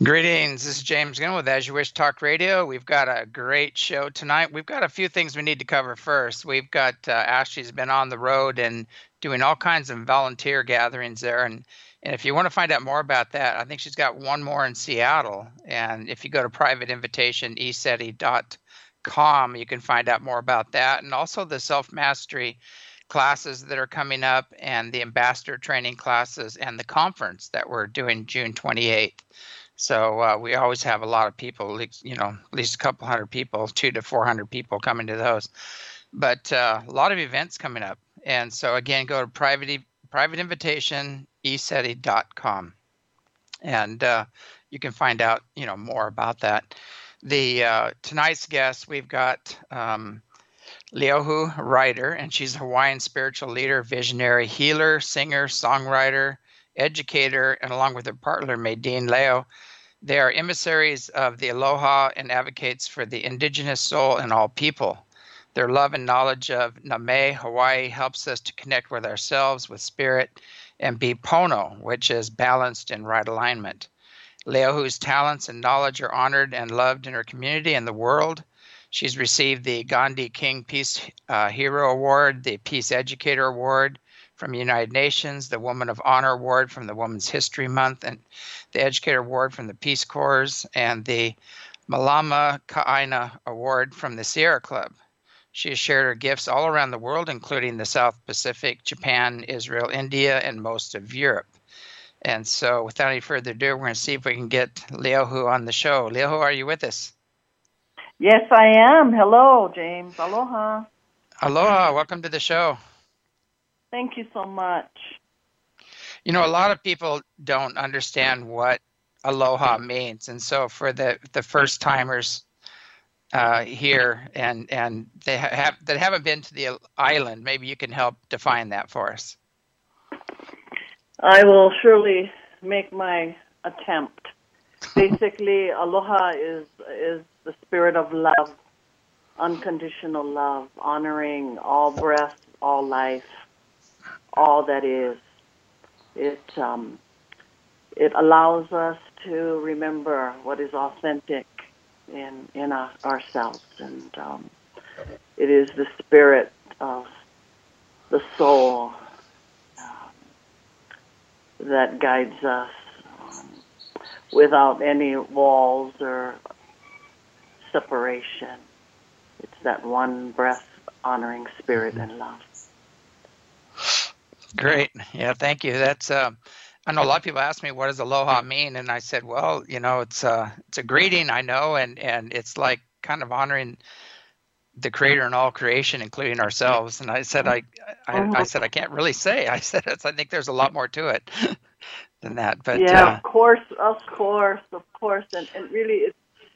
Greetings. This is James Gunn with As You Wish Talk Radio. We've got a great show tonight. We've got a few things we need to cover first. We've got Ashley's been on the road and doing all kinds of volunteer gatherings there. And if you want to find out more about that, I think she's got one more in Seattle. And if you go to private invitation, eseti.com, you can find out more about that. And also the self-mastery classes that are coming up and the ambassador training classes and the conference that we're doing June 28th. So we always have a lot of people, at least a couple hundred people, 200 to 400 people coming to those. But a lot of events coming up. And so, again, go to private invitation, eseti.com. And you can find out, more about that. The tonight's guest, we've got Leohu Ryder, and she's a Hawaiian spiritual leader, visionary, healer, singer, songwriter, educator, and along with her partner, Maydeen Leo, they are emissaries of the Aloha and advocates for the indigenous soul in all people. Their love and knowledge of Name, Hawaii, helps us to connect with ourselves, with spirit, and be Pono, which is balanced in right alignment. Leohu's talents and knowledge are honored and loved in her community and the world. She's received the Gandhi King Peace Hero Award, the Peace Educator Award from the United Nations, the Woman of Honor Award from the Women's History Month, and the Educator Award from the Peace Corps, and the Malama Ka'aina Award from the Sierra Club. She has shared her gifts all around the world, including the South Pacific, Japan, Israel, India, and most of Europe. And so without any further ado, we're going to see if we can get Leohu on the show. Leohu, are you with us? Yes, I am. Hello, James. Aloha. Aloha. Welcome to the show. Thank you so much. A lot of people don't understand what aloha means. And so for the first timers here and that haven't been to the island, maybe you can help define that for us. I will surely make my attempt. Basically, aloha is the spirit of love, unconditional love, honoring all breath, all life, all that is. It allows us to remember what is authentic in ourselves, and it is the spirit of the soul that guides us without any walls or separation. It's that one breath honoring spirit and love. Great. Yeah, thank you. That's I know a lot of people ask me, what does aloha mean? And I said, well, it's a greeting, I know, and it's like kind of honoring the creator and all creation, including ourselves. And I said, I said, I can't really say. I said, I think there's a lot more to it than that. But yeah, of course. And really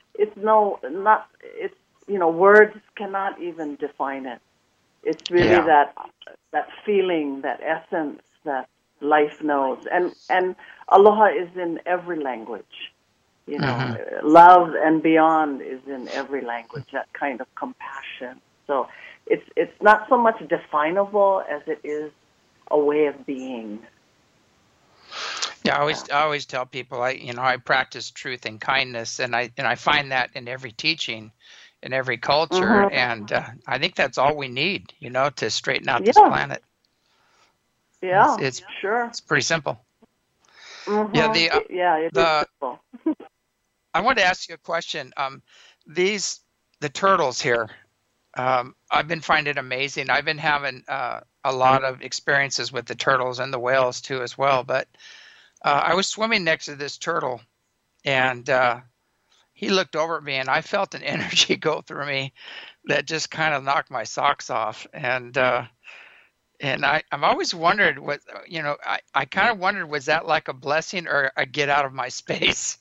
words cannot even define it. It's really that feeling, that essence that life knows. And aloha is in every language. Love and beyond is in every language, that kind of compassion. So it's not so much definable as it is a way of being. Yeah, I always tell people I practice truth and kindness, and I find that in every teaching, in every culture, and I think that's all we need, to straighten out this planet. Yeah, it's sure. It's pretty simple. Yeah, it is simple. I wanted to ask you a question. The turtles here, I've been finding it amazing. I've been having a lot of experiences with the turtles and the whales too as well. But I was swimming next to this turtle, and he looked over at me, and I felt an energy go through me that just kind of knocked my socks off. And I've always wondered I kind of wondered, was that like a blessing or a get out of my space,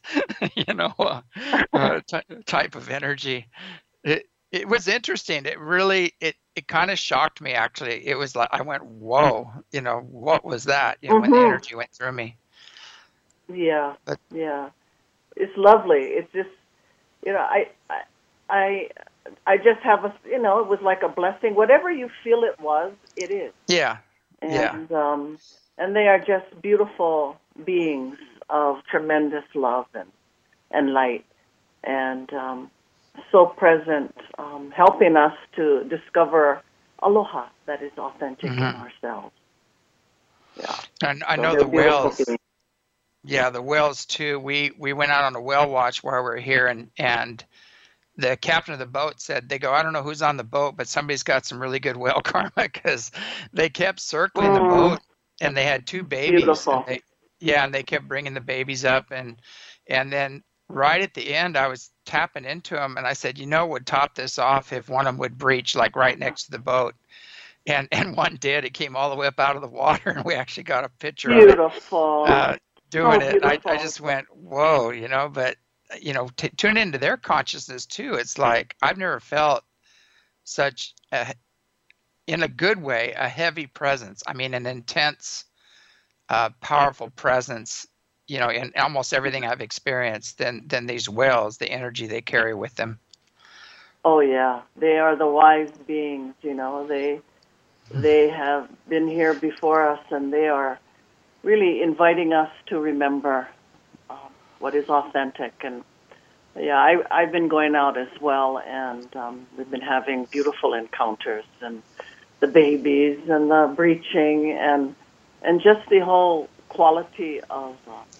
type of energy. It was interesting. It really, it kind of shocked me, actually. It was like, I went, whoa, what was that? When the energy went through me. Yeah. It's lovely. It's just, I just have it was like a blessing. Whatever you feel it was, it is. Yeah. And they are just beautiful beings of tremendous love and light, and so present, helping us to discover aloha that is authentic in ourselves. Yeah. And I So know they're the beautiful whales. beings. Yeah, the whales too. We went out on a whale watch while we were here, and the captain of the boat said, they go, I don't know who's on the boat, but somebody's got some really good whale karma, because they kept circling the boat, and they had two babies, Beautiful. and they kept bringing the babies up, and then right at the end, I was tapping into them, and I said, what would top this off if one of them would breach like right next to the boat, and one did. It came all the way up out of the water, and we actually got a picture of it doing it. I just went, whoa, but tune into their consciousness too. It's like I've never felt such in a good way, a heavy presence. I mean, an intense, powerful presence, in almost everything I've experienced than these whales, the energy they carry with them. Oh yeah, they are the wise beings. They have been here before us, and they are really inviting us to remember what is authentic. And yeah, I've been going out as well, and we've been having beautiful encounters, and the babies and the breaching, and just the whole quality of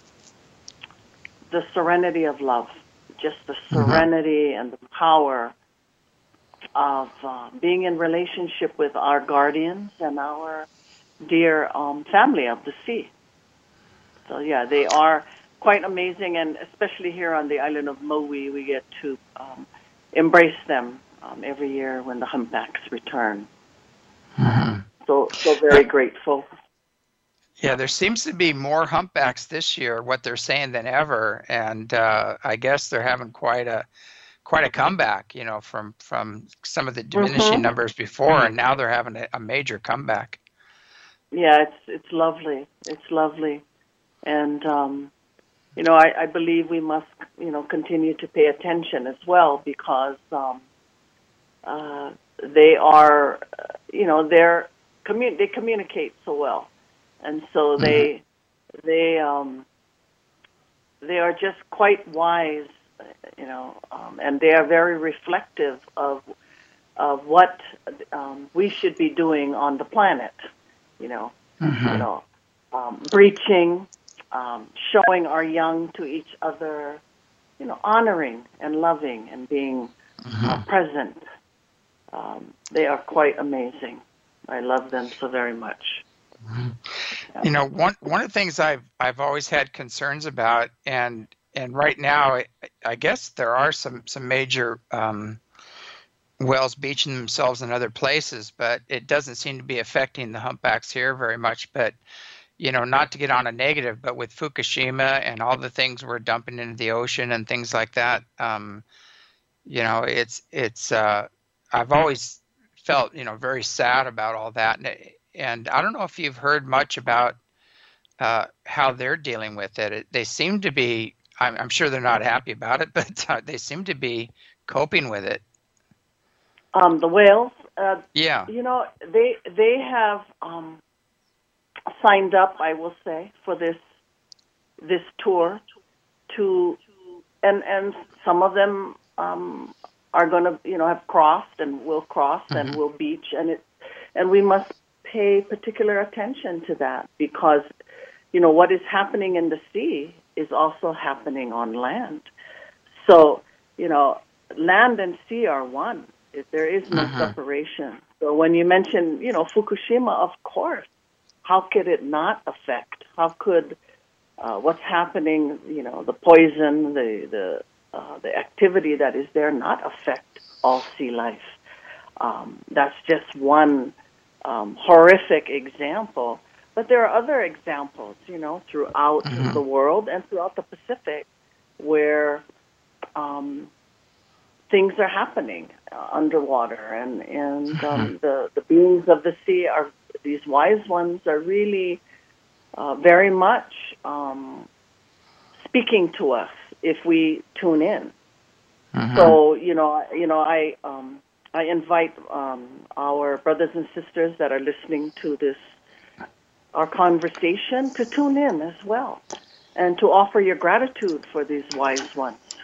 the serenity of love, just the serenity and the power of being in relationship with our guardians and our dear family of the sea. So yeah, they are quite amazing, and especially here on the island of Maui, we get to embrace them every year when the humpbacks return. So very grateful. Yeah, there seems to be more humpbacks this year, what they're saying, than ever, and I guess they're having quite a comeback, from some of the diminishing numbers before, and now they're having a major comeback. Yeah, it's lovely. It's lovely, and I believe we must continue to pay attention as well, because they are they communicate so well, and so they are just quite wise, and they are very reflective of what we should be doing on the planet. Breaching, showing our young to each other, honoring and loving and being present. They are quite amazing. I love them so very much. Yeah. One of the things I've always had concerns about, and right now, I guess there are some major whales beaching themselves in other places, but it doesn't seem to be affecting the humpbacks here very much. But not to get on a negative, but with Fukushima and all the things we're dumping into the ocean and things like that, it's I've always felt very sad about all that, and I don't know if you've heard much about how they're dealing with it. They seem to be. I'm sure they're not happy about it, but they seem to be coping with it. The whales. Yeah. They have signed up, I will say, for this tour and some of them are going to have crossed and will cross and will beach, and we must pay particular attention to that, because what is happening in the sea is also happening on land. So land and sea are one. There is no separation. So when you mention Fukushima, of course, how could it not affect? How could what's happening, the poison, the activity that is there, not affect all sea life? That's just one horrific example. But there are other examples, throughout the world and throughout the Pacific, where things are happening underwater, and the beings of the sea these wise ones are really very much speaking to us if we tune in. So I invite our brothers and sisters that are listening to our conversation to tune in as well, and to offer your gratitude for these wise ones,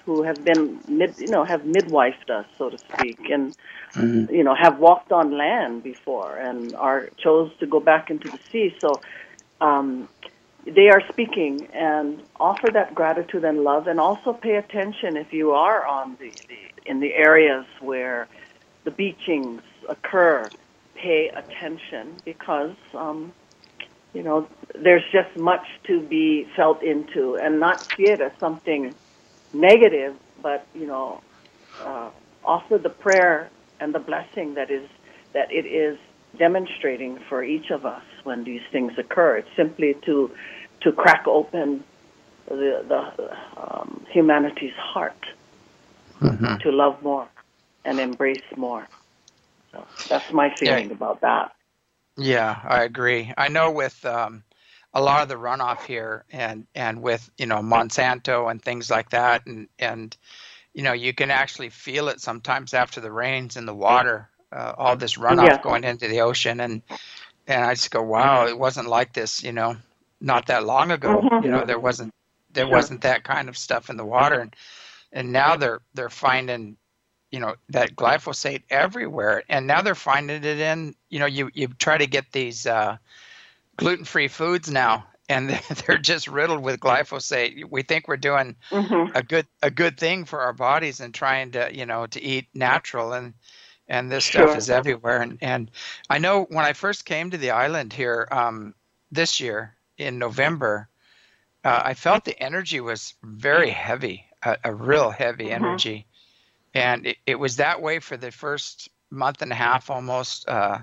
who have been have midwifed us, so to speak, and Mm-hmm. have walked on land before and chose to go back into the sea. So they are speaking, and offer that gratitude and love, and also pay attention if you are on in the areas where the beachings occur. Pay attention, because there's just much to be felt into, and not see it as something negative, but offer the prayer and the blessing that it is demonstrating for each of us when these things occur. It's simply to crack open the humanity's heart, to love more and embrace more. So that's my feeling about that. Yeah, I agree. I know with a lot of the runoff here, and with Monsanto and things like that, and you can actually feel it sometimes after the rains in the water, all this runoff going into the ocean, and I just go, wow, it wasn't like this, not that long ago. There wasn't that kind of stuff in the water, and now they're finding that glyphosate everywhere, and now they're finding it in you try to get these gluten-free foods now, and they're just riddled with glyphosate. We think we're doing a good thing for our bodies and trying to to eat natural, and this stuff is everywhere. And I know when I first came to the island here this year in November, I felt the energy was very heavy, a real heavy energy. And it was that way for the first month and a half, almost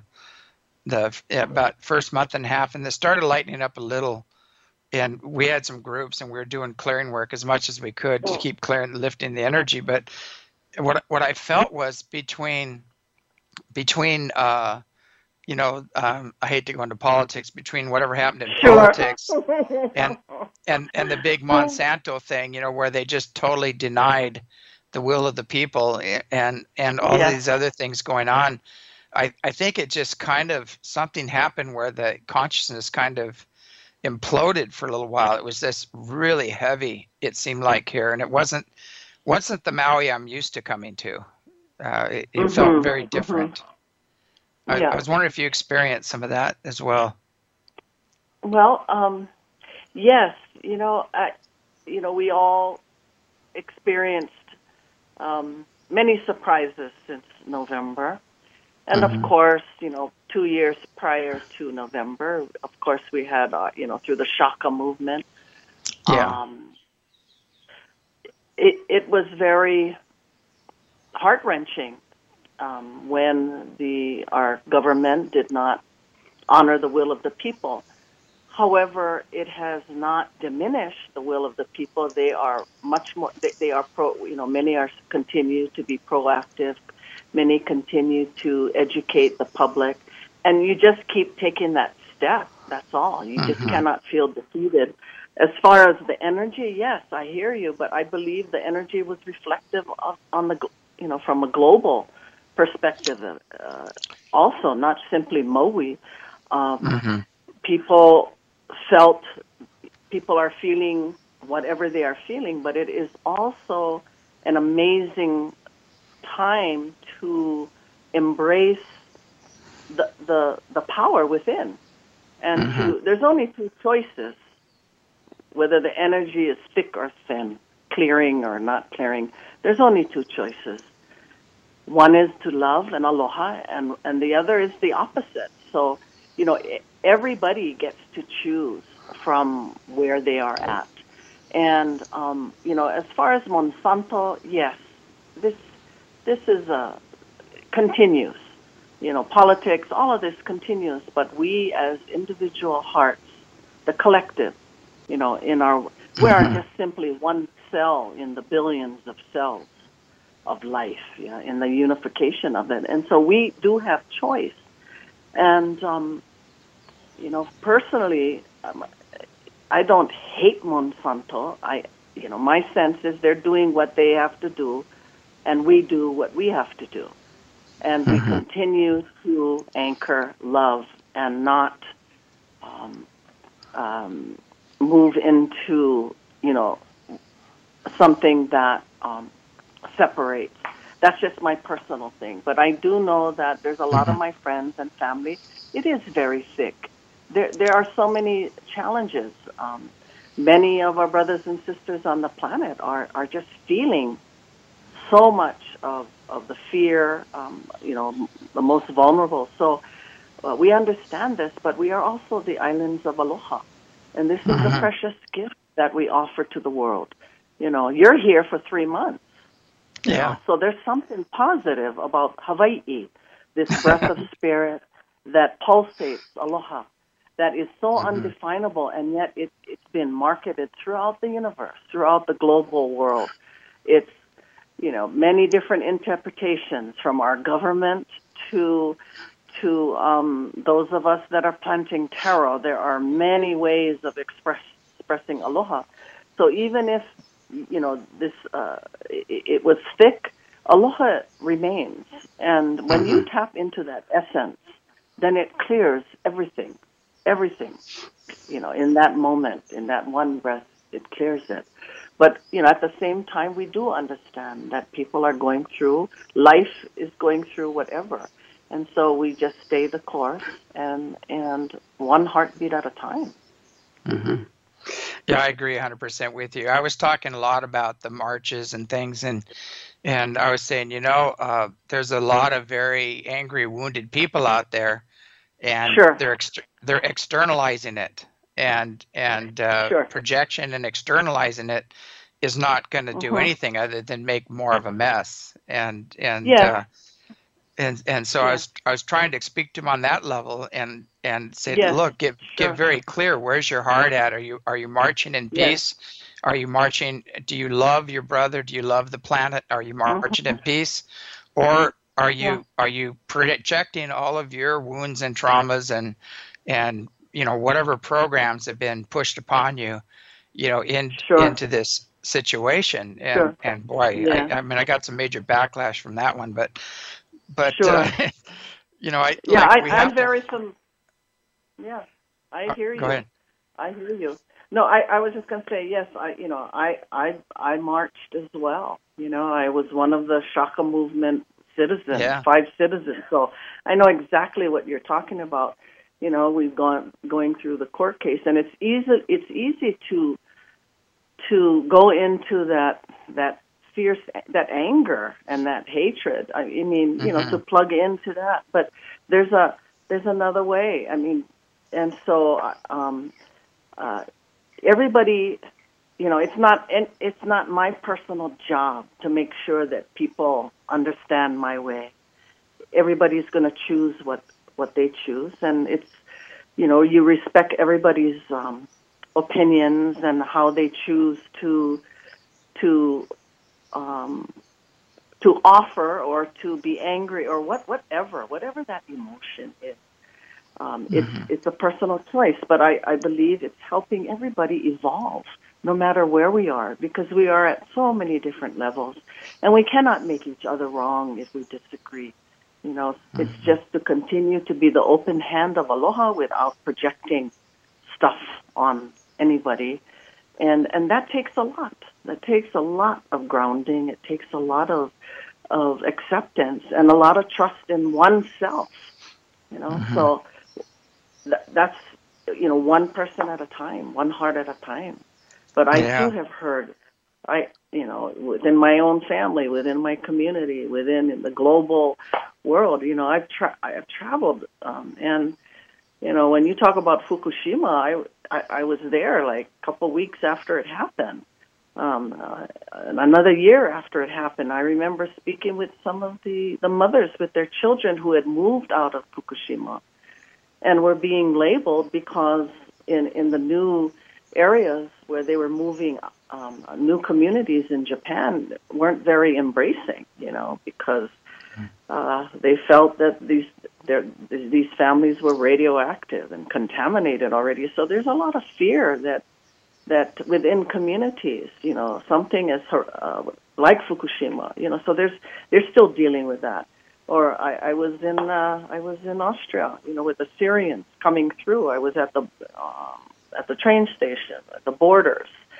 about first month and a half, and it started lightening up a little. And we had some groups, and we were doing clearing work as much as we could to keep lifting the energy. But what I felt was between I hate to go into politics, between whatever happened in politics and the big Monsanto thing, where they just totally denied the will of the people, and all these other things going on. I think it just kind of, something happened where the consciousness kind of imploded for a little while. It was this really heavy, it seemed like here, and it wasn't the Maui I'm used to coming to. It felt very different. I was wondering if you experienced some of that as well. Well, yes, we all experienced many surprises since November. And of course, 2 years prior to November, of course, we had, through the Shaka movement. Yeah. It was very heart-wrenching when our government did not honor the will of the people. However, it has not diminished the will of the people. They are much more. They are many are continue to be proactive. Many continue to educate the public, and you just keep taking that step. That's all. You just cannot feel defeated. As far as the energy, yes, I hear you, but I believe the energy was reflective on the from a global perspective, also not simply Maui. People are feeling whatever they are feeling, but it is also an amazing time to embrace the power within. And there's only two choices, whether the energy is thick or thin, clearing or not clearing. There's only two choices. One is to love and aloha, and the other is the opposite. So, everybody gets to choose from where they are at. And, as far as Monsanto, yes, this is continues. Politics, all of this continues, but we as individual hearts, the collective, we are just simply one cell in the billions of cells of life, in the unification of it. And so we do have choice. And, personally, I don't hate Monsanto. My sense is they're doing what they have to do, and we do what we have to do. And we continue to anchor love and not move into, something that separates. That's just my personal thing. But I do know that there's a lot of my friends and family. It is very sick. There are so many challenges. Many of our brothers and sisters on the planet are just feeling so much of the fear, the most vulnerable. So we understand this, but we are also the islands of aloha. And this is a precious gift that we offer to the world. You're here for 3 months. Yeah. So there's something positive about Hawaii, this breath of spirit that pulsates aloha, that is so undefinable, and yet it's been marketed throughout the universe, throughout the global world. It's, many different interpretations from our government to those of us that are planting taro. There are many ways of expressing aloha. So even if this it was thick, aloha remains. And when you tap into that essence, then it clears everything. In that moment, in that one breath, it clears it. But, at the same time, we do understand that people are going through, life is going through whatever. And so we just stay the course and one heartbeat at a time. Mm-hmm. Yeah, I agree 100% with you. I was talking a lot about the marches and things, and I was saying, there's a lot of very angry, wounded people out there, and sure. they're externalizing it, and sure. projection and externalizing it is not going to do anything other than make more of a mess. And so I was trying to speak to him on that level and say, look, get very clear. Where's your heart at? Are you marching in peace? Are you marching? Do you love your brother? Do you love the planet? Are you marching in peace, or are you projecting all of your wounds and traumas and whatever programs have been pushed upon you, into this situation? And boy, I got some major backlash from that one, but sure. I'm very I hear you. Go ahead. I hear you. No, I was just going to say, yes, I marched as well. I was one of the Shaka movement citizens, 5 citizens. So I know exactly what you're talking about. We've going through the court case, and it's easy to go into that fierce, that anger and that hatred. I mean, to plug into that. But there's another way. I mean, and so everybody, it's not my personal job to make sure that people understand my way. Everybody's going to choose what they choose, and it's, you respect everybody's opinions and how they choose to offer or to be angry or whatever that emotion is. It's a personal choice, but I believe it's helping everybody evolve, no matter where we are, because we are at so many different levels, and we cannot make each other wrong if we disagree. It's just to continue to be the open hand of aloha without projecting stuff on anybody, and that takes a lot. That takes a lot of grounding. It takes a lot of acceptance and a lot of trust in oneself. So that's one person at a time, one heart at a time. But I too have heard, within my own family, within my community, within the global world, I've traveled, and when you talk about Fukushima, I was there like a couple of weeks after it happened. Another year after it happened, I remember speaking with some of the mothers with their children who had moved out of Fukushima and were being labeled because in the new areas where they were moving, new communities in Japan weren't very embracing, because they felt that these families were radioactive and contaminated already. So there's a lot of fear that within communities, something is like Fukushima, so they're still dealing with that. Or I was in Austria, with the Syrians coming through. I was at the train station, at the borders,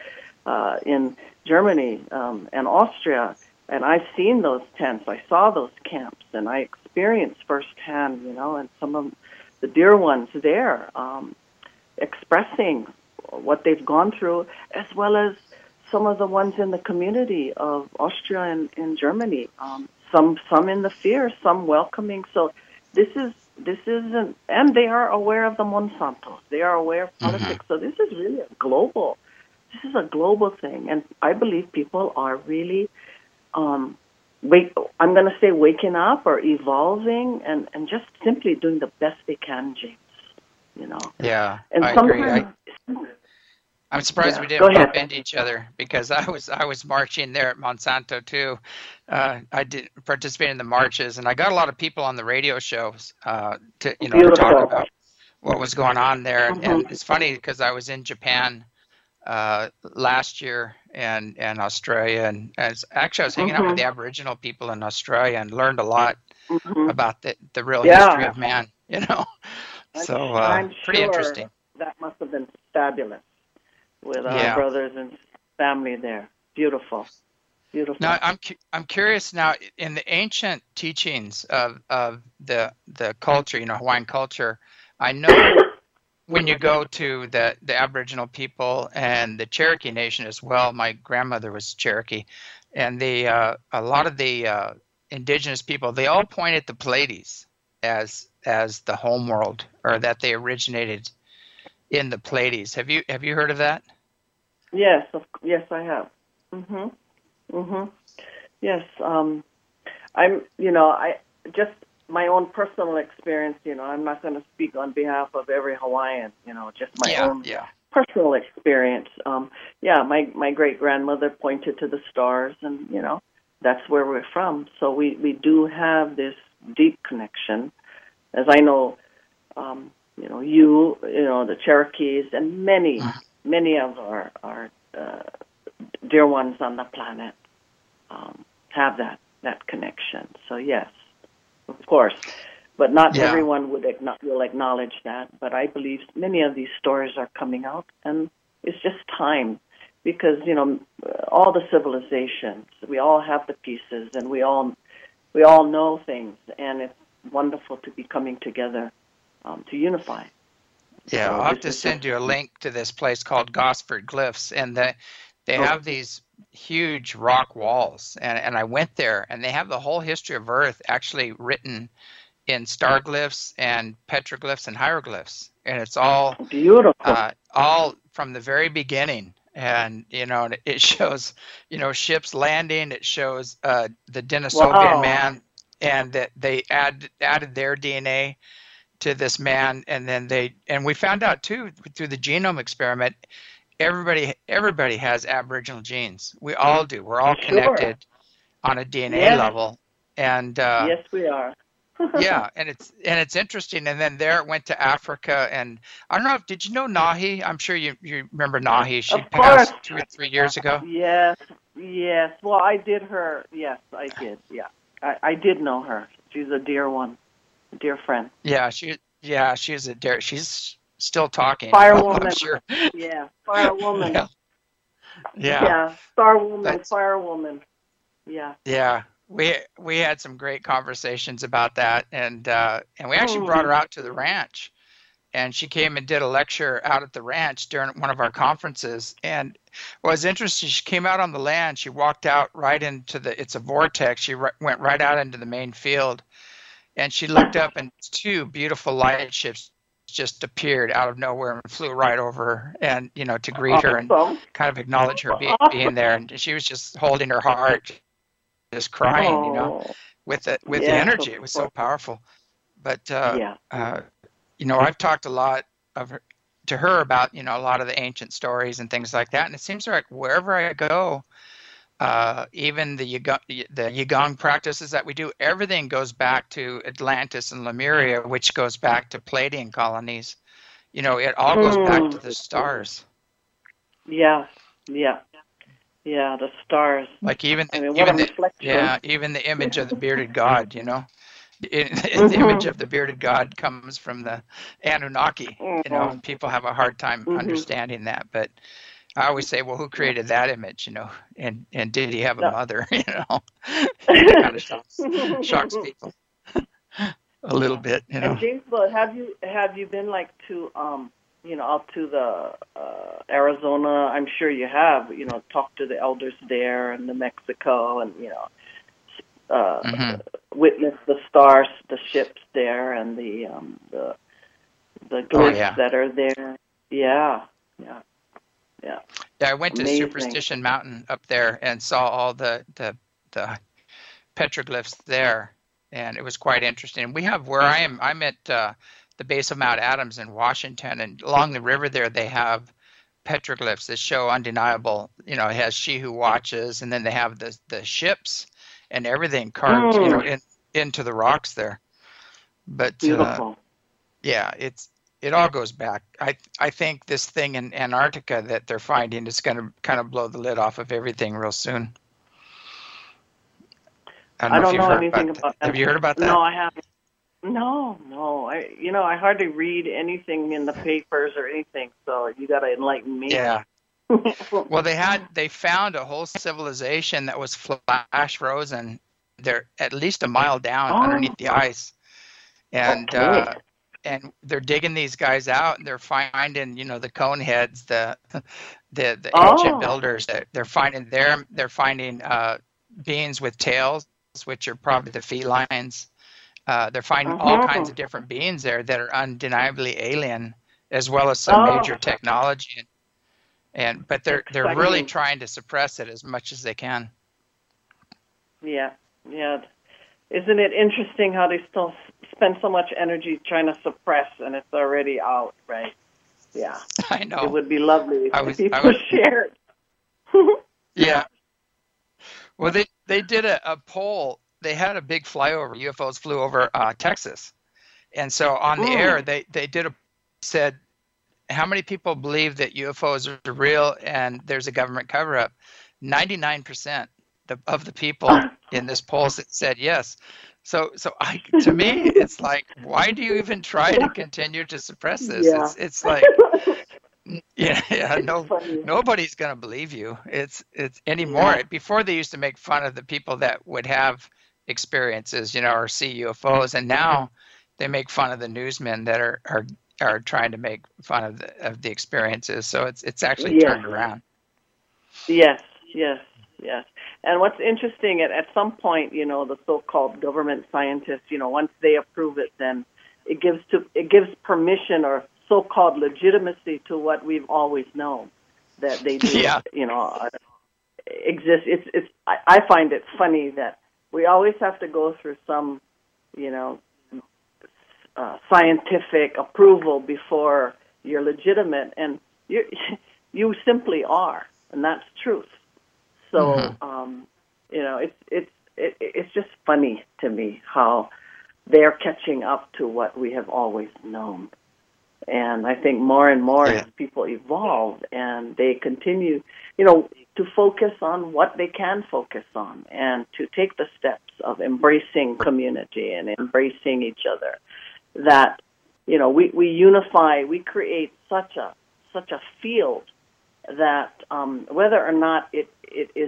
in Germany and Austria, and I've seen those tents. I saw those camps, and I experienced firsthand, and some of the dear ones there expressing what they've gone through, as well as some of the ones in the community of Austria and Germany. Some in the fear, some welcoming. So this isn't, and they are aware of the Monsantos. They are aware of politics. So this is really a global thing, and I believe people are really, I'm going to say waking up or evolving, and just simply doing the best they can, James. Yeah, and I agree. I'm surprised we didn't bump into each other, because I was marching there at Monsanto too. I did participate in the marches, and I got a lot of people on the radio shows to talk about what was going on there. And it's funny because I was in Japan last year and Australia, and actually I was hanging out with the Aboriginal people in Australia and learned a lot about the real history of man. So I'm pretty sure interesting. That must have been fabulous with our brothers and family there. Beautiful. Now I'm curious now, in the ancient teachings of the culture, Hawaiian culture, I know when you go to the Aboriginal people and the Cherokee Nation as well. My grandmother was Cherokee, and a lot of the indigenous people, they all point at the Pleiades as the home world, or that they originated in the Pleiades. Have you heard of that? Yes, I have. Yes, I just my own personal experience. I'm not going to speak on behalf of every Hawaiian. Just my own personal experience. My great grandmother pointed to the stars, and that's where we're from. So we do have this deep connection, as I know. The Cherokees, and many of our dear ones on the planet have that connection. So yes, of course, but not everyone will acknowledge that. But I believe many of these stories are coming out, and it's just time, because all the civilizations, we all have the pieces, and we all know things, and it's wonderful to be coming together to unify. Yeah, I'll have to send you a link to this place called Gosford Glyphs, and they have these huge rock walls, and I went there, and they have the whole history of Earth actually written in star glyphs and petroglyphs and hieroglyphs, and it's all beautiful, all from the very beginning. And it shows ships landing. It shows the Denisovan man, and that they added their DNA to this man, and we found out too through the genome experiment, everybody has Aboriginal genes. We all do. We're all connected on a DNA level, and yes, we are. Yeah, and it's interesting. And then there it went to Africa, and I don't know did you know Nahi? I'm sure you remember Nahi. She passed 2 or 3 years ago. Yes. Well, I did her. Yes, I did. Yeah, I did know her. She's a dear one. Dear friend. Yeah, she's a dear. She's still talking. Fire woman. Sure. Yeah, fire woman. Yeah. Star woman, fire woman. Yeah. Yeah, we had some great conversations about that, and we actually brought her out to the ranch, and she came and did a lecture out at the ranch during one of our conferences. And what was interesting, she came out on the land. She walked out right into it's a vortex. She went right out into the main field. And she looked up, and 2 beautiful light ships just appeared out of nowhere and flew right over her, and to greet her and kind of acknowledge her being there. And she was just holding her heart, just crying, with the energy. It was so powerful. But I've talked a lot to her about a lot of the ancient stories and things like that, and it seems like wherever I go, even the Yagong practices that we do, everything goes back to Atlantis and Lemuria, which goes back to Pleiadian colonies. It all goes back to the stars. Yeah, the stars. Like even the image of the bearded god. The image of the bearded god comes from the Anunnaki. And people have a hard time understanding that, but I always say, well, who created that image, and did he have a No. mother, It kind of shocks people a little Yeah. bit. And James, but have you been like to out to the Arizona? I'm sure you have. Talked to the elders there and New Mexico, and Hmm. witnessed the ships there, and the Oh glyphs yeah. that are there. Yeah, yeah, yeah. Yeah, I went to Amazing. Superstition Mountain up there and saw all the petroglyphs there, and it was quite interesting. We have where I am. I'm at the base of Mount Adams in Washington, and along the river there they have petroglyphs that show undeniable. It has She Who Watches, and then they have the ships and everything carved, Mm, into the rocks there. But beautiful. yeah, it all goes back. I think this thing in Antarctica that they're finding is going to kind of blow the lid off of everything real soon. I don't I know if don't you've know heard anything about that. about Have that. you heard about No, that? I haven't. No, no. I hardly read anything in the papers or anything, so you got to enlighten me. Yeah. Well, they found a whole civilization that was flash frozen. They're at least a mile down Oh, underneath the ice, and okay. they're digging these guys out, and they're finding, the cone heads, the ancient Oh, builders. They're finding beings with tails, which are probably the felines. They're finding all kinds uh-huh. of different beings there that are undeniably alien, as well as some Oh, major technology. But they're really exciting. trying to suppress it as much as they can. Yeah, yeah. Isn't it interesting how they still spend so much energy trying to suppress, and it's already out, right? Yeah. I It know. would be lovely I if was I people was shared. Yeah. Well, they did a poll. They had a big flyover. UFOs flew over Texas, and so on the air Mm. they said, how many people believe that UFOs are real and there's a government cover up? 99% of the people in this poll said yes. To me, it's like, why do you even try to continue to suppress this? Yeah. It's like, yeah, It's no, funny. nobody's going to believe you. It's Yeah. anymore. Before they used to make fun of the people that would have experiences, or see UFOs, and now they make fun of the newsmen that are trying to make fun of the experiences. So it's actually Yes. turned around. Yes. Yes. Yes. And what's interesting, at some point, the so-called government scientists, once they approve it, then it gives permission or so-called legitimacy to what we've always known that they do. Yeah. Exist. I find it funny that we always have to go through some, you know, scientific approval before you're legitimate, and you you simply are, and that's truth. So, Hmm. it's just funny to me how they're catching up to what we have always known. And I think more and more Yeah. as people evolve and they continue, to focus on what they can focus on and to take the steps of embracing community and embracing each other, that, we unify, we create such a field that whether or not it is,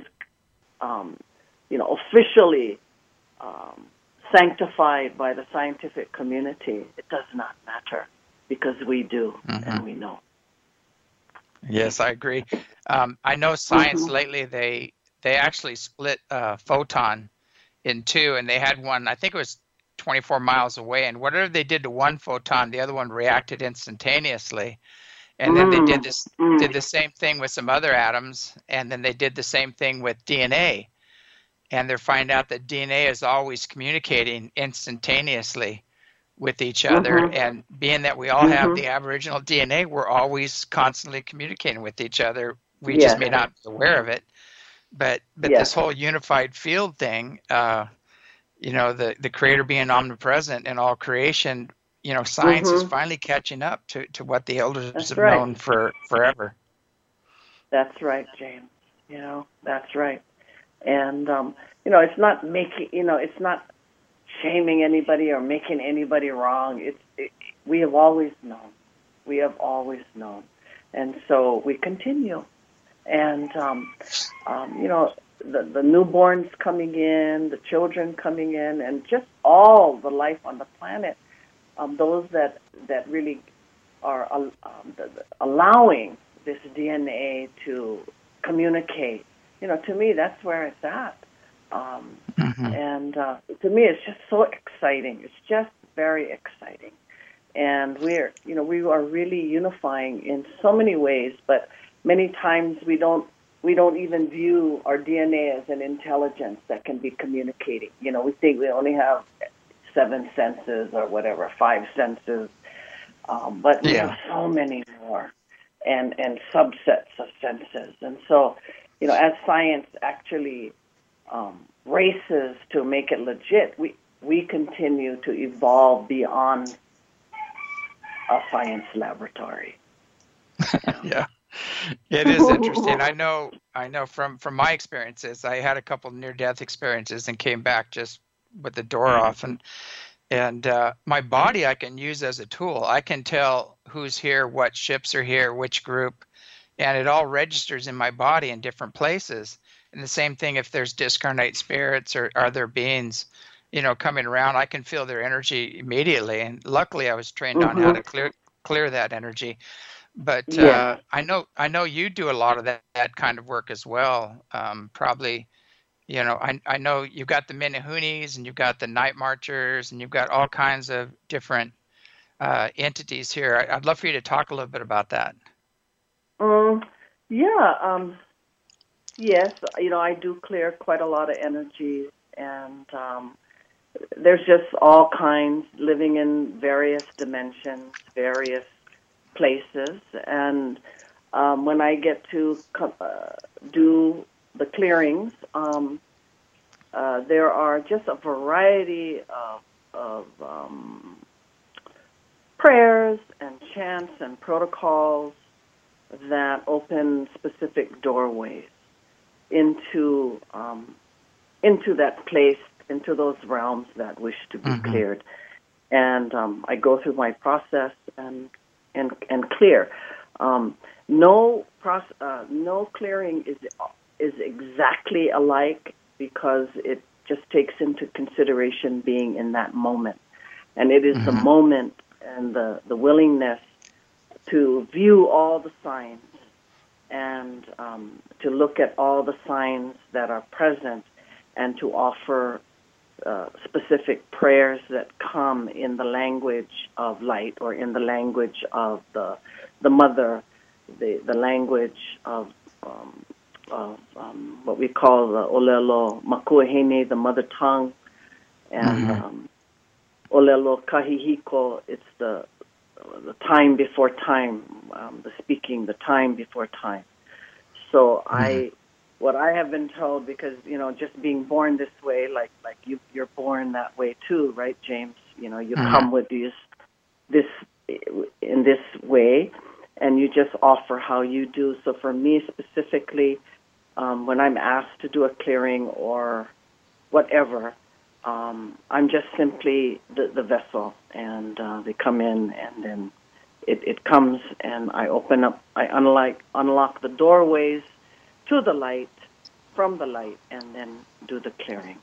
officially sanctified by the scientific community, it does not matter because we do Hmm. and we know. Yes, I agree. I know science Hmm. lately, they actually split a photon in two, and they had one, I think it was 24 miles away, and whatever they did to one photon, the other one reacted instantaneously. And then they Mm. did Mm. the same thing with some other atoms, and then they did the same thing with DNA. And they're finding out that DNA is always communicating instantaneously with each other. Mhm. And being that we all have Mhm. the Aboriginal DNA, we're always constantly communicating with each other. We just Yes. may not be aware of it. But Yes. this whole unified field thing, the creator being omnipresent in all creation, science is Mhm. finally catching up to what the elders That's have right. known for forever. That's right, James. That's right. And it's not making, it's not shaming anybody or making anybody wrong. We have always known. We have always known. And so we continue. And the newborns coming in, the children coming in, and just all the life on the planet. Those that really are allowing this DNA to communicate. To me, that's where it's at. And to me, it's just so exciting. It's just very exciting. And we are really unifying in so many ways, but many times we don't even view our DNA as an intelligence that can be communicating. We think we only have 7 senses or whatever, 5 senses, but we have so many more, and subsets of senses. And so, as science actually races to make it legit, we continue to evolve beyond a science laboratory. Yeah, it is interesting. I know from my experiences, I had a couple near-death experiences and came back just with the door off, and my body I can use as a tool. I can tell who's here, what ships are here, which group, and it all registers in my body in different places. And the same thing if there's discarnate spirits or other beings, coming around, I can feel their energy immediately. And luckily, I was trained on how to clear that energy. But I know you do a lot of that kind of work as well. Probably, I know you've got the Menehunis and you've got the Night Marchers and you've got all kinds of different entities here. I'd love for you to talk a little bit about that. Yes, I do clear quite a lot of energies, and there's just all kinds living in various dimensions, various places, and when I get to do the clearings, there are just a variety of prayers and chants and protocols that open specific doorways into that place, into those realms that wish to be cleared. And I go through my process and clear. No clearing is exactly alike, because it just takes into consideration being in that moment, and it is the moment and the willingness to view all the signs and to look at all the signs that are present, and to offer specific prayers that come in the language of light, or in the language of the mother, the language of what we call the Olelo Makuahine, the mother tongue, and Olelo Kahihiko, it's the time before time, the speaking, the time before time. So what I have been told, because just being born this way, like you're born that way too, right, James? You come with this in this way, and you just offer how you do. So for me specifically, when I'm asked to do a clearing or whatever, I'm just simply the vessel, and they come in, and then it comes, and I open up, I unlock the doorways to the light, from the light, and then do the clearing.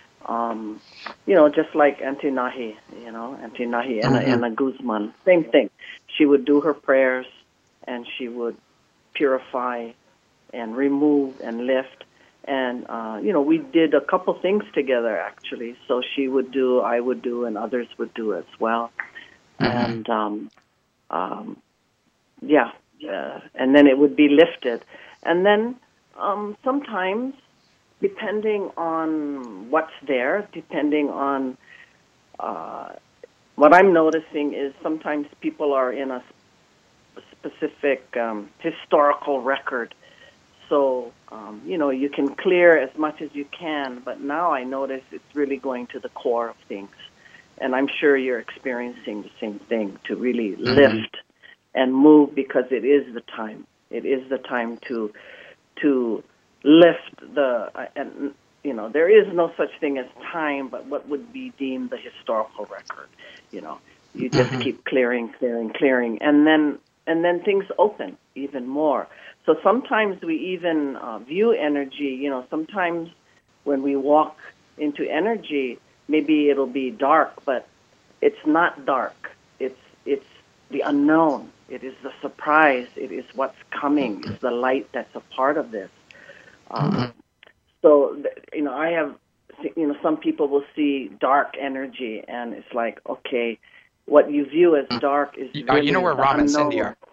Just like Auntie Nahi, Anna Guzman, same thing. She would do her prayers, and she would purify and remove and lift. And, we did a couple things together, actually. So she would do, I would do, and others would do as well. And, and then it would be lifted. And then sometimes, depending on what's there, depending on what I'm noticing is sometimes people are in a specific historical record. So, you can clear as much as you can, but now I notice it's really going to the core of things. And I'm sure you're experiencing the same thing, to really lift and move, because it is the time. It is the time to lift and there is no such thing as time, but what would be deemed the historical record. You just keep clearing, and then things open even more. So sometimes we even view energy, you know, sometimes when we walk into energy, maybe it'll be dark, but it's not dark. It's the unknown. It is the surprise. It is what's coming. It's the light that's a part of this. So, you know, I have, you know, some people will see dark energy, and it's like, okay, what you view as dark is really you know where the Rama and unknown. Cindy are?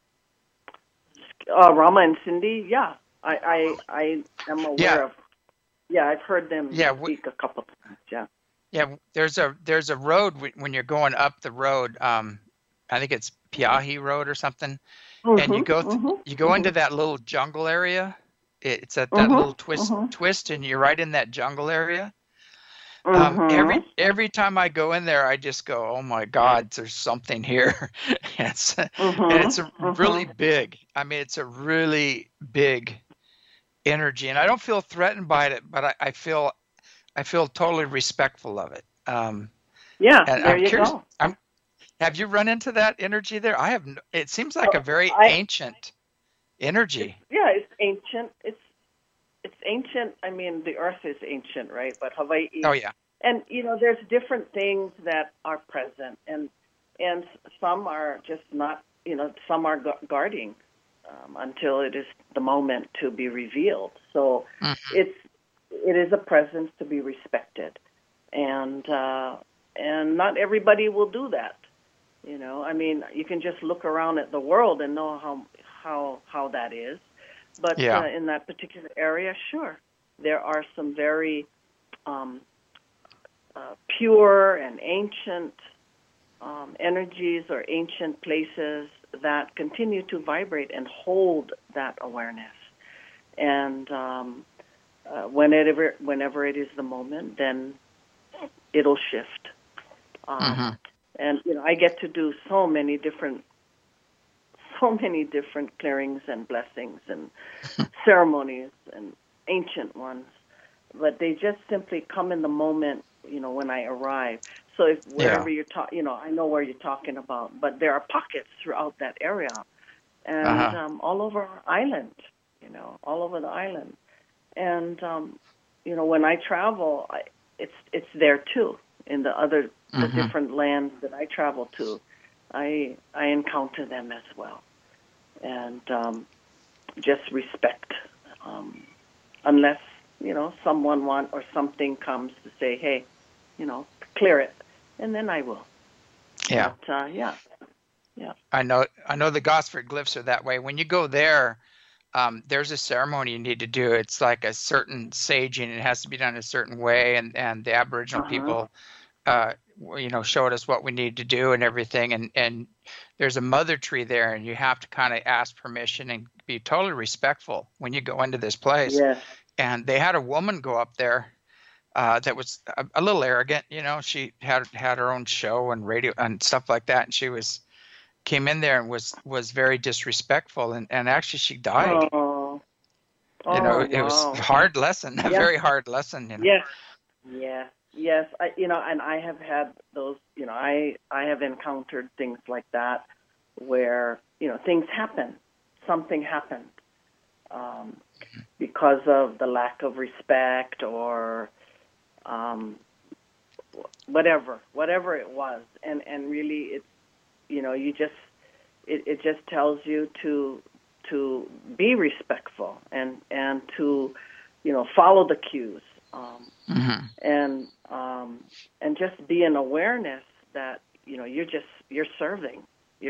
Rama and Cindy, yeah. I am aware Yeah. of. Yeah, I've heard them Yeah, speak a couple times, yeah. Yeah, there's a road when you're going up the road. I think it's Piahi Road or something, and you go into that little jungle area. It's at that little twist, and you're right in that jungle area. Every time I go in there, I just go, "Oh my God, there's something here." And it's really big. I mean, it's a really big energy, and I don't feel threatened by it, but I feel totally respectful of it. Yeah, And there I'm you curious. go. Have you run into that energy there? I have. It seems like a very ancient energy. Yeah, it's ancient. It's ancient. I mean, the Earth is ancient, right? But Hawaii. Oh yeah. And you know, there's different things that are present, and some are just not. You know, some are guarding until it is the moment to be revealed. So it is a presence to be respected, and not everybody will do that. You know, I mean, you can just look around at the world and know how that is. But in that particular area, sure, there are some very pure and ancient energies or ancient places that continue to vibrate and hold that awareness. And whenever it is the moment, then it'll shift. And you know, I get to do so many different clearings and blessings and ceremonies and ancient ones, but they just simply come in the moment, you know, when I arrive. So if wherever you're talking, you know, I know where you're talking about, but there are pockets throughout that area, and all over our island, you know, all over the island, and you know, when I travel, it's there too. In the different lands that I travel to, I encounter them as well, and just respect. Unless, you know, someone or something comes to say, hey, you know, clear it, and then I will. Yeah. But, yeah. I know the Gosford glyphs are that way. When you go there, there's a ceremony you need to do. It's like a certain saging. It has to be done a certain way, and the Aboriginal people, you know, showed us what we need to do and everything. And there's a mother tree there, and you have to kind of ask permission and be totally respectful when you go into this place. Yes. And they had a woman go up there that was a little arrogant. You know, she had her own show and radio and stuff like that, and she came in there and was very disrespectful, and actually she died. Oh. You know, it was a hard lesson, a very hard lesson. You know? Yes. You know, and I have had those. You know, I have encountered things like that where, you know, things happen. Something happened because of the lack of respect or whatever it was, and really it's, you know, you just it just tells you to be respectful and to, you know, follow the cues, and just be in awareness that, you know, you're serving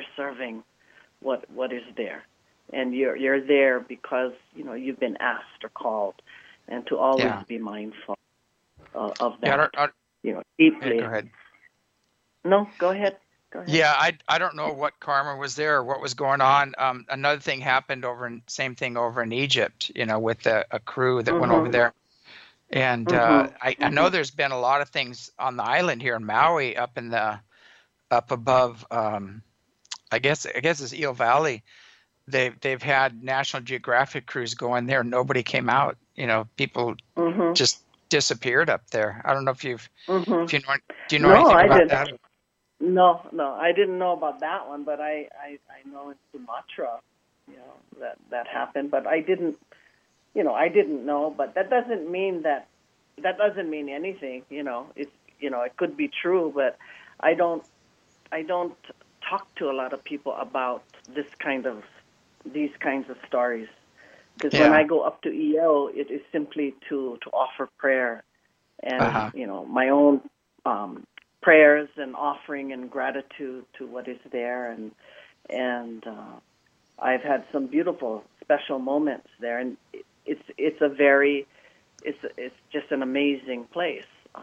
what is there, and you're there because, you know, you've been asked or called, and to always be mindful of that. You know, deeply. Go ahead. No, go ahead. Go ahead. Yeah, I don't know what karma was there or what was going on. Another thing happened same thing over in Egypt, you know, with a crew that went over there. And I know there's been a lot of things on the island here in Maui, up above, I guess it's Eel Valley. They've had National Geographic crews go in there. Nobody came out. You know, people just disappeared up there. I don't know if do you know anything about that? No, I didn't know about that one, but I know in Sumatra that happened. But I didn't know. But that doesn't mean anything. It could be true, but I don't talk to a lot of people about these kinds of stories, because when I go up to EO, it is simply to offer prayer and my own prayers and offering and gratitude to what is there, and I've had some beautiful special moments there, and it's just an amazing place.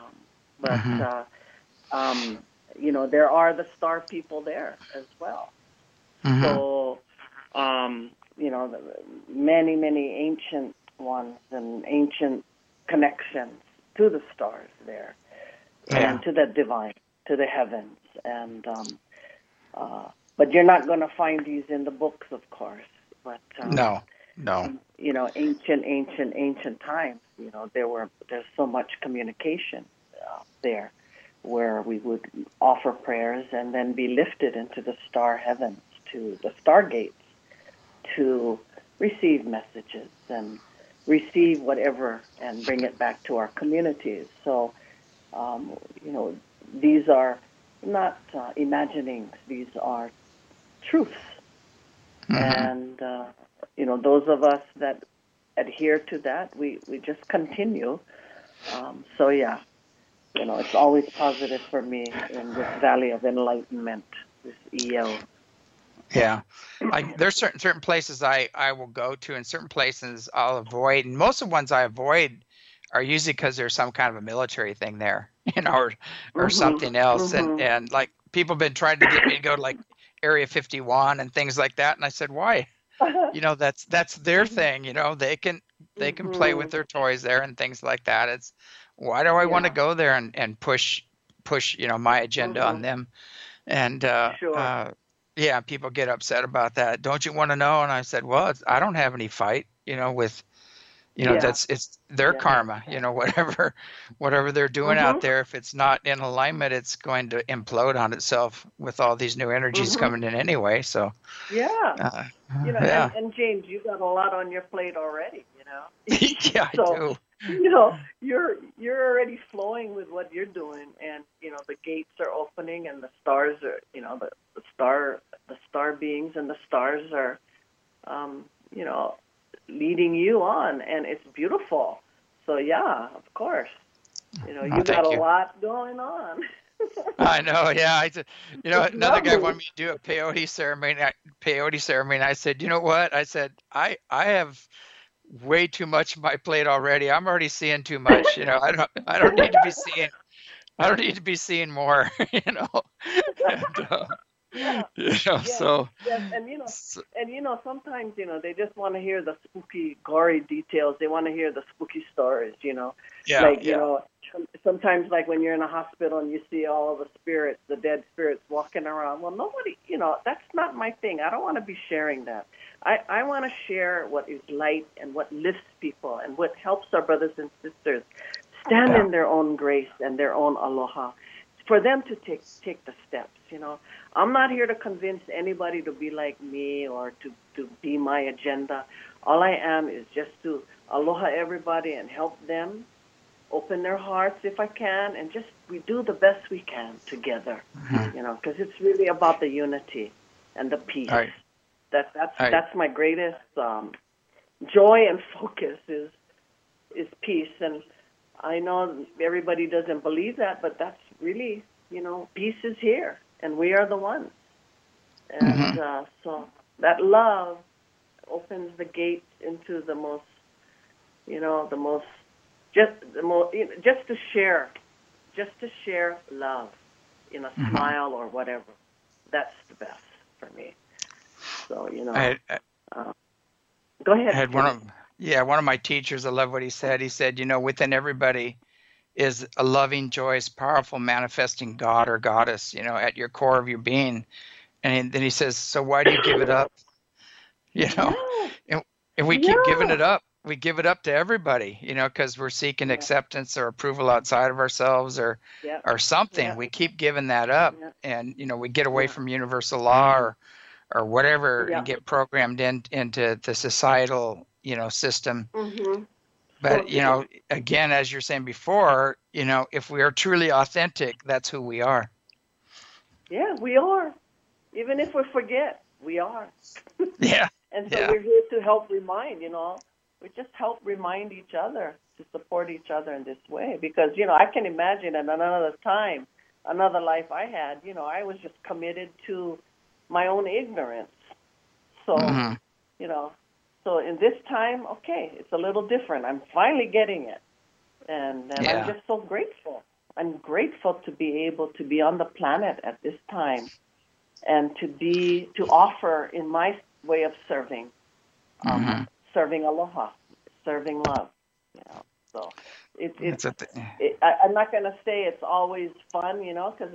There are the star people there as well. So, many ancient ones and ancient connections to the stars there, and to the divine, to the heavens, and but you're not going to find these in the books, of course. But no. Ancient times. There's so much communication there, where we would offer prayers and then be lifted into the star heavens, to the stargates, to receive messages and receive whatever and bring it back to our communities. So, these are not imaginings; these are truths. And those of us that adhere to that, we just continue. It's always positive for me in this Valley of Enlightenment, this EO. Yeah, there's certain places I will go to, and certain places I'll avoid. And most of the ones I avoid are usually because there's some kind of a military thing there, or something else. And like people have been trying to get me to go to like Area 51 and things like that, and I said, why? That's their thing. They can play with their toys there and things like that. It's why do I want to go there and push my agenda on them? And people get upset about that. Don't you want to know? And I said, well, I don't have any fight, with it's their karma, whatever they're doing out there. If it's not in alignment, it's going to implode on itself with all these new energies coming in anyway. So and James, you got a lot on your plate already, Yeah, I do. You're already flowing with what you're doing, and the gates are opening, and the stars are, the star beings and the stars are, leading you on, and it's beautiful. So of course, you got a lot going on. I know, yeah. Another guy wanted me to do a peyote ceremony. I said, you know what? I said, I have way too much on my plate already. I'm already seeing too much. I don't need to be seeing. I don't need to be seeing more. So. Yes, and sometimes they just want to hear the spooky, gory details. They want to hear the spooky stories. Sometimes like when you're in a hospital and you see all the spirits, the dead spirits walking around. Well, nobody, that's not my thing. I don't want to be sharing that. I want to share what is light and what lifts people and what helps our brothers and sisters stand in their own grace and their own aloha, for them to take the steps. I'm not here to convince anybody to be like me or to be my agenda. All I am is just to aloha everybody and help them open their hearts if I can, and just we do the best we can together, because it's really about the unity and the peace. Right. That's my greatest joy and focus is peace. And I know everybody doesn't believe that, but that's really, peace is here, and we are the ones. And so that love opens the gates into the most, just to share love in a smile or whatever. That's the best for me. So go ahead. I had one of my teachers. I love what he said. He said, within everybody is a loving, joyous, powerful, manifesting God or goddess, at your core of your being. And then he says, so why do you give it up? And we keep giving it up. We give it up to everybody, because we're seeking acceptance or approval outside of ourselves or something. We keep giving that up, and we get away from universal law or whatever Yeah. and get programmed into the societal, system. Mm-hmm. So But, true. again, as you're saying before, if we are truly authentic, that's who we are. Yeah, we are. Even if we forget, we are. Yeah. And so Yeah. we're here to help remind, we just help remind each other to support each other in this way. Because, I can imagine at another time, another life I had, I was just committed to my own ignorance. So, Hmm. you know, so in this time, okay, it's a little different. I'm finally getting it. And I'm Yeah. just so grateful. I'm grateful to be able to be on the planet at this time and to offer in my way of serving, Hmm. serving aloha, serving love. So That's a I'm not going to say it's always fun, because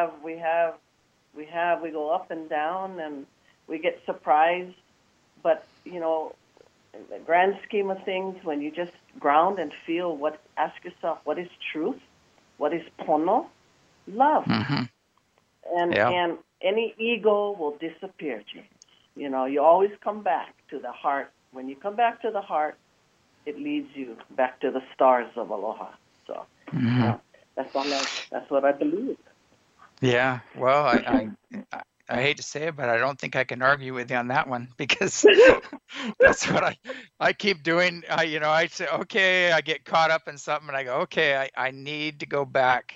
we go up and down and we get surprised, but in the grand scheme of things, when you just ground and feel ask yourself, what is truth? What is pono? Love. Hmm. And Yeah. and any ego will disappear, James. You always come back to the heart. When you come back to the heart, it leads you back to the stars of aloha. So, Hmm. that's what I believe. Yeah. Well, I hate to say it, but I don't think I can argue with you on that one because that's what I keep doing. I say, okay, I get caught up in something and I go, okay, I need to go back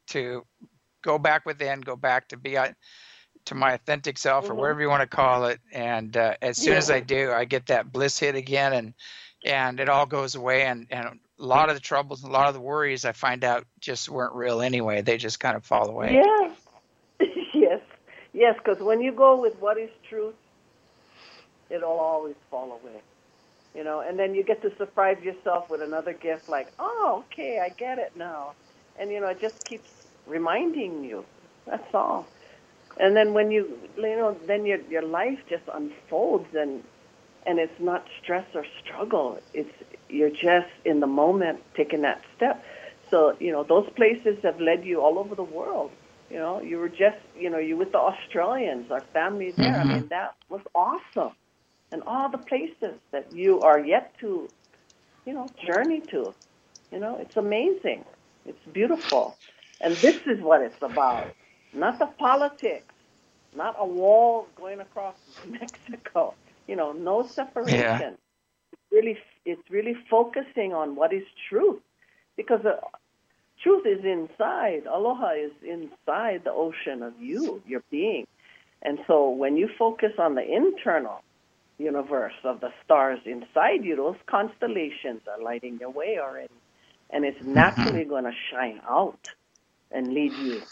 within, go back to to my authentic self or Hmm. whatever you want to call it. And as soon Yeah. as I do, I get that bliss hit again and it all goes away. And a lot of the troubles, a lot of the worries I find out just weren't real anyway. They just kind of fall away. Yeah. Yes. Yes, because when you go with what is truth, it'll always fall away. And then you get to surprise yourself with another gift like, oh, okay, I get it now. And, it just keeps reminding you. That's all. And then when then your life just unfolds and it's not stress or struggle. You're just in the moment taking that step. So, those places have led you all over the world. You were just, you with the Australians, our family there. I Hmm. mean, that was awesome. And all the places that you are yet to, journey to. It's amazing. It's beautiful. And this is what it's about. Not the politics, not a wall going across Mexico. No Yeah. separation. It's really focusing on what is truth, because truth is inside. Aloha is inside the ocean of your being. And so when you focus on the internal universe of the stars inside you, those constellations are lighting their way already. And it's Hmm. naturally going to shine out and lead you,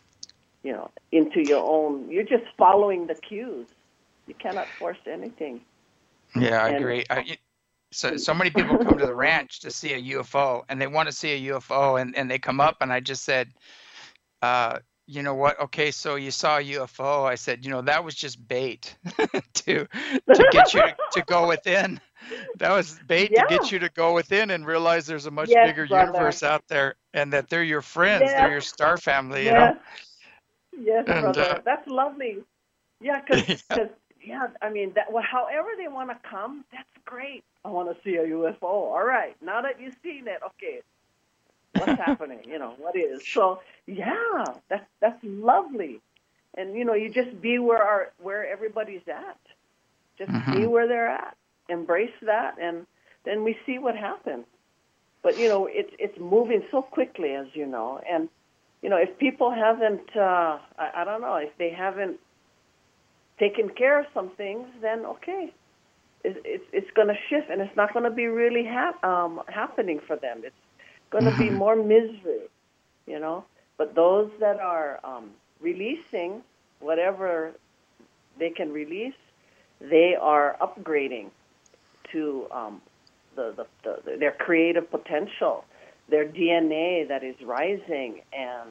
into your own. You're just following the cues. You cannot force anything. Yeah, I And agree. So many people come to the ranch to see a UFO and they want to see a UFO and they come up and I just said, you know what? Okay, so you saw a UFO. I said, that was just bait to get you to go within. That was bait to get yeah, you to go within and realize there's a much yes, bigger brother. universe out there and that they're your friends, they're Yes, your star family. yes, yes, And brother. That's lovely. Yeah, because yeah. yeah, I mean however they want to come, that's great. I want to see a UFO. All right, now that you've seen it, okay, what's happening? What is? So yeah, that's lovely. And you just be where everybody's at. Just be Hmm. where they're at. Embrace that, and then we see what happens. But it's moving so quickly, as you know. And if people haven't, I don't know, if they haven't taken care of some things, then okay, it's going to shift, and it's not going to be really happening for them. It's going to be Hmm. more misery, But those that are releasing whatever they can release, they are upgrading to their creative potential, their DNA that is rising, and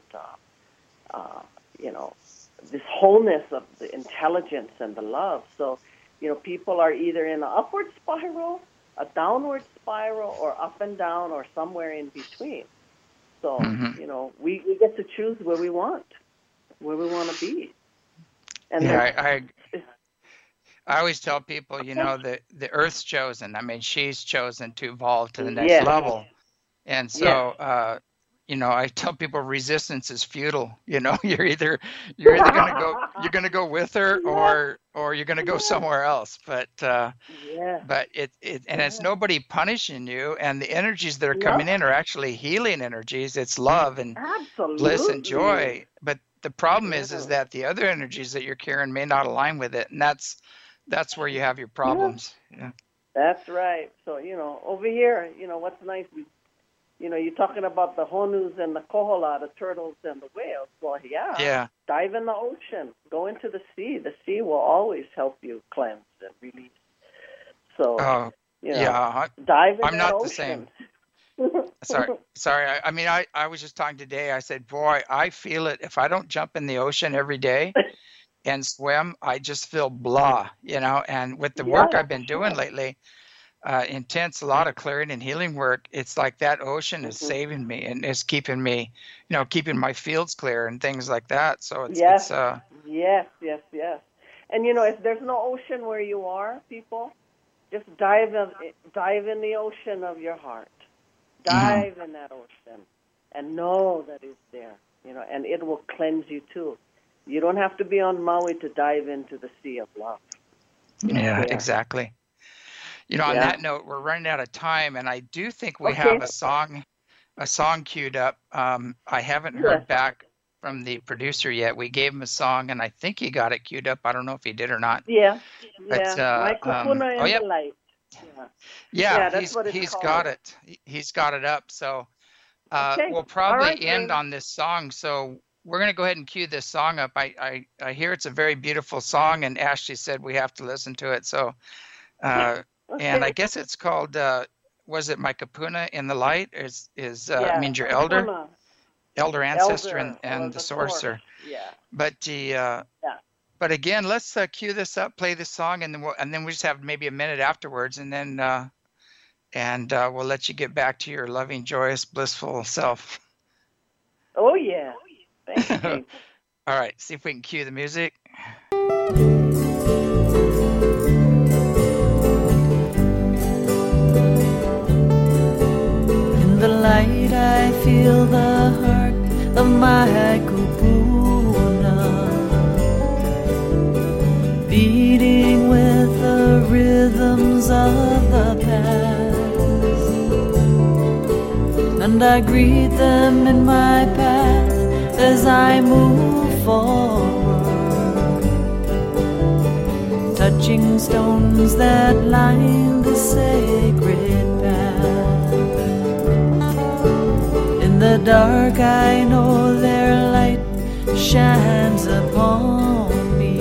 you know this wholeness of the intelligence and the love. So, people are either in an upward spiral, a downward spiral, or up and down, or somewhere in between. So, Hmm. we get to choose where we want to be, and Yeah, there's I I always tell people, the Earth's chosen. I mean, she's chosen to evolve to the next Yes, level. And yes. so, I tell people resistance is futile. You're either gonna go with her, or you're gonna go somewhere else. But Yes, it's nobody punishing you, and the energies that are no, coming in are actually healing energies. It's love and bliss and absolutely. joy. But the problem is Yeah, that the other energies that you're carrying may not align with it, and that's where you have your yeah, problems. Yeah. that's right. So, over here, what's nice, you're talking about the honus and the kohala, the turtles and the whales. Well, yeah, Yeah. dive in the ocean, go into the sea. The sea will always help you cleanse and release. So, Oh, yeah. dive in I'm that not the ocean. same. Sorry. I mean, I was just talking today. I said, boy, I feel it. If I don't jump in the ocean every day and swim, I just feel blah, And with the work Yeah. I've been doing lately, intense, a lot of clearing and healing work, it's like that ocean is Hmm. saving me and is keeping me, keeping my fields clear and things like that. So Yes, yes, yes, yes. And if there's no ocean where you are, people, just dive in the ocean of your heart. mhm. Dive in that ocean and know that it's there, and it will cleanse you too. You don't have to be on Maui to dive into the sea of love. It's Yeah, there. exactly. On Yeah. that note, we're running out of time, and I do think we Okay. have a song queued up. I haven't Yes. heard back from the producer yet. We gave him a song, and I think he got it queued up. I don't know if he did or not. Yeah. But Yeah. My kupuna oh in the yep, light. Yeah. yeah, Yeah, that's he's what it's he's got called. it. He's got it up. So Okay. we'll All right, probably end James. on this song. So we're gonna go ahead and cue this song up. I hear it's a very beautiful song, and Ashley said we have to listen to it. So and I Okay. guess it's called. Was it my kapuna in the light? Is Yeah. means your Kupuna. elder ancestor Elder or and the the source. sorcerer. Yeah. But the Yeah. but again, let's cue this up, play this song, and then we just have maybe a minute afterwards, and then we'll let you get back to your loving, joyous, blissful self. Oh yeah. Thank you, All James. right, see if we can cue the music. In the light I feel the heart of my kupuna beating with the rhythms of the past, and I greet them in my path as I move forward, touching stones that line the sacred path. In the dark I know their light shines upon me,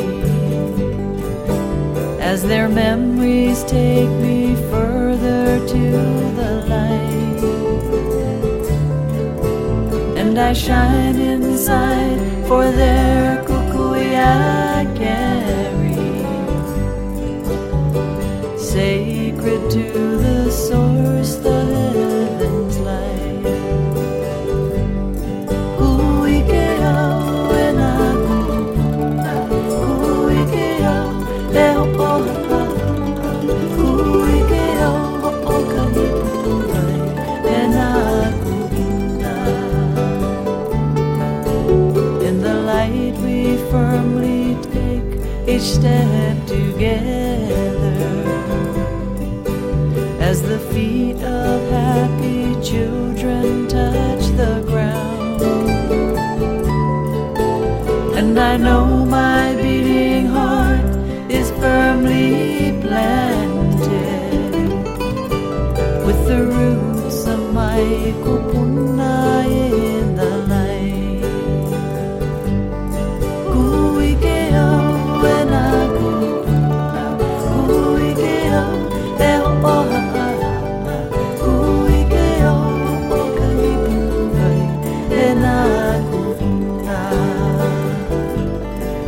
as their memories take me further to the light, and I shine inside for their kukui I carry, sacred to the source, the heaven's light. In the light we firmly take each step together, as the feet of happy children touch the ground, and I know my beating heart is firmly planted with the roots of my kupuna in the light. Kuikea wena kupuna, kuikea e oha, kuikea o kaipukai e nā kupuna.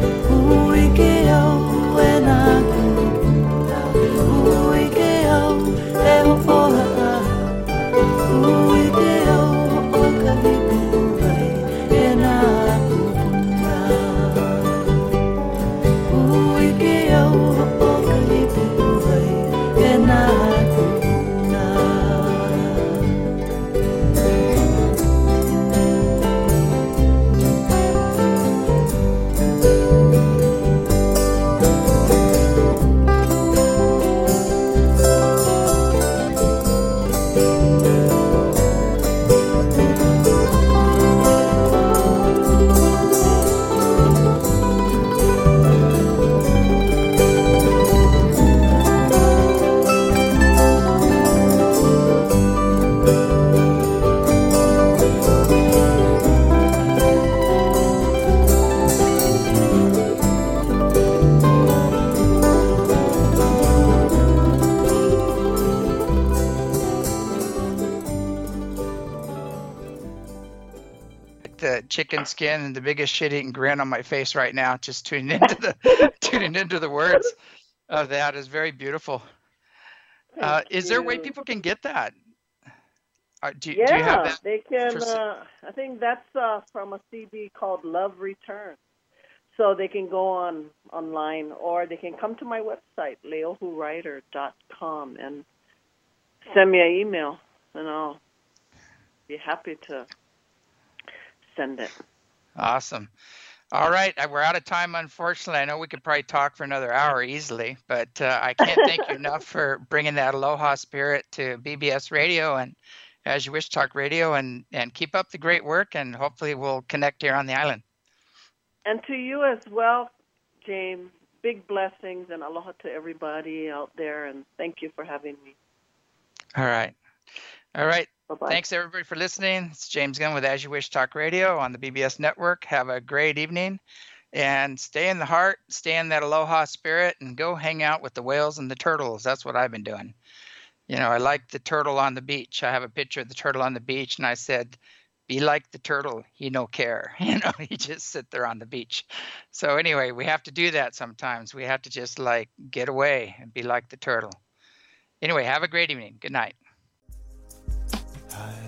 chicken skin and the biggest shit-eating grin on my face right now, just tuning into the words of that. Is very beautiful. Is there a way people can get that? Do you have that? They can. I think that's from a CD called Love Returns. So they can go online, or they can come to my website, leohulwriter.com, and send me an email, and I'll be happy to send it. Awesome. All right. We're out of time, unfortunately. I know we could probably talk for another hour easily, but I can't thank you enough for bringing that aloha spirit to BBS Radio and As You Wish Talk Radio, and keep up the great work, and hopefully we'll connect here on the island. And to you as well, James. Big blessings and aloha to everybody out there, and thank you for having me. All right. Bye-bye. Thanks, everybody, for listening. It's James Gunn with As You Wish Talk Radio on the BBS Network. Have a great evening, and stay in the heart, stay in that aloha spirit, and go hang out with the whales and the turtles. That's what I've been doing. You know, I like the turtle on the beach. I have a picture of the turtle on the beach, and I said, be like the turtle, he no care. You know, he just sit there on the beach. So anyway, we have to do that sometimes. We have to just like get away and be like the turtle. Anyway, have a great evening. Good night. Hi.